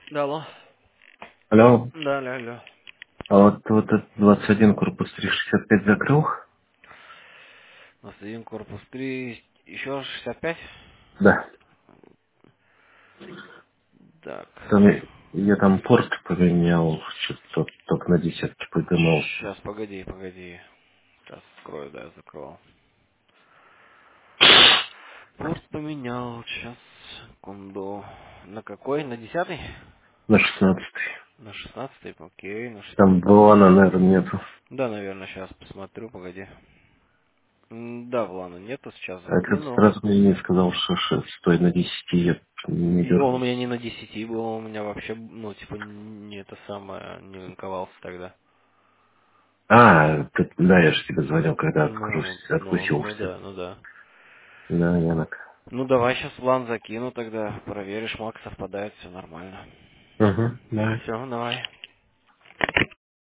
Да, алло. Алло, Да, алло, алло. а вот этот 21 корпус 365 закрыл? У нас один корпус 3, еще 65. Да. Так. Там, я там порт поменял, что-то только на десятки подымался. Сейчас, погоди. Сейчас открою, да, я закрыл. Порт поменял, сейчас, секунду. На какой? На 10-й? На 16. На 16-й, окей, на Там 16-й. Вана, наверное, нету. Да, наверное, сейчас посмотрю, погоди. Да, Влана нету, сейчас А этот закину. сразу мне не сказал, что стой на 10, я не И он у беру. меня не на 10 был, он у меня вообще, ну, типа, не это самое, не линковался тогда. А, да, я же тебе звонил, когда Ну откусился. да, ну да. Да, Янок. Ну давай сейчас план закину тогда, проверишь, Макс совпадает, все нормально. Угу, давай. Все, давай.